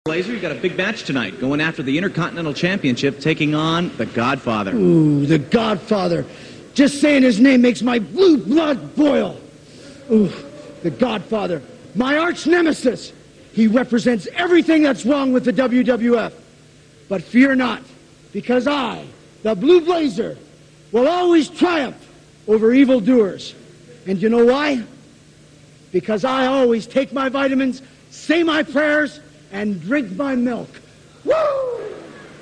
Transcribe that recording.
Blazer, you got a big match tonight, going after the Intercontinental Championship, taking on The Godfather. Ooh, The Godfather. Just saying his name makes my blue blood boil. Ooh, The Godfather. My arch nemesis. He represents everything that's wrong with the WWF. But fear not, because I, the Blue Blazer, will always triumph over evildoers. And you know why? Because I always take my vitamins, say my prayers, and drink my milk. Woo!